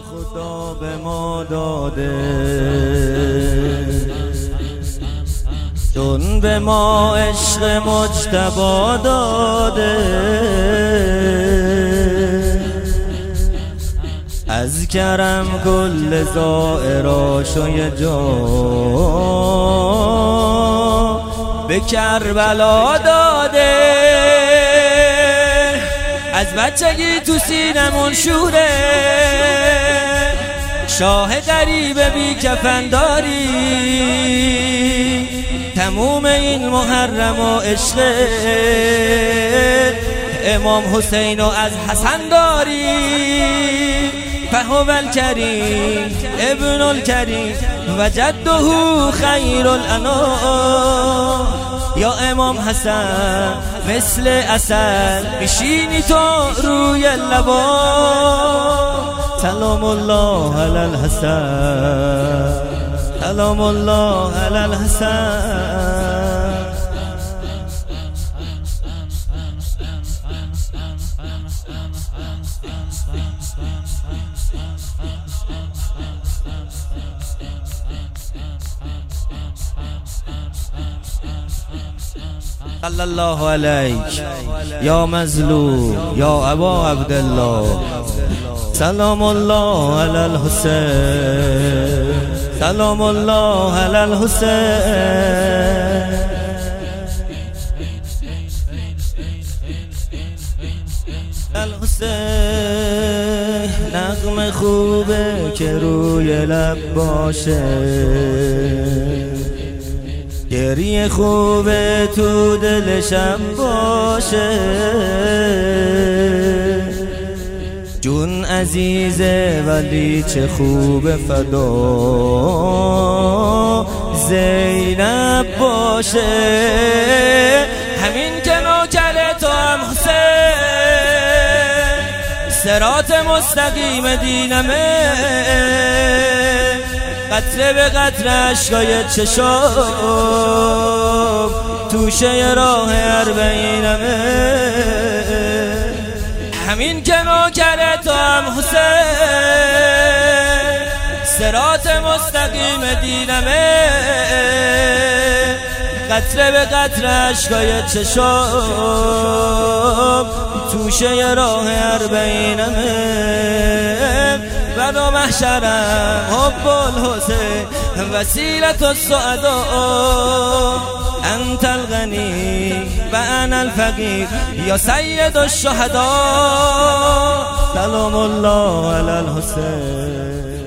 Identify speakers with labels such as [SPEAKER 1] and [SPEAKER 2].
[SPEAKER 1] خدا به ما داده، چون به ما عشق مجتبی داده. از کرم کل زائراشو یه جا به کربلا داده. از بچگی تو سینمون شوره، شاه غریب بی کفن داری. تموم این محرم و عشق امام حسین و از حسن داری. فهو الکریم ابن الکریم و جده خیر الانام. یا امام حسن مثل عسل بشینی تو روی لبا. سلام الله علی الحسن، سلام الله علی الحسن. صلی الله علیک یا مظلوم یا ابا عبدالله. سلام الله علی الحسین، سلام الله علی الحسین. الحسین نغمه خوبه که روی لب باشه، گریه خوبه تو دلشم باشه. جون عزیزه ولی چه خوبه فدا زینب باشه. همین که نوکر تو هم حسین، صراط مستقیم دینمه. قطره به قطره اشکای چشام توشه راه اربعینمه. همین که نوکر تو هم حسین، صراط مستقیم دینمه. قطره به قطره اشکای چشام توشه راه اربعینمه. بنا محشرم حب الحسین وسیلة السعداء. انت الغنی و انا الفقیر یا سید الشهداء. سلام الله علی الحسین.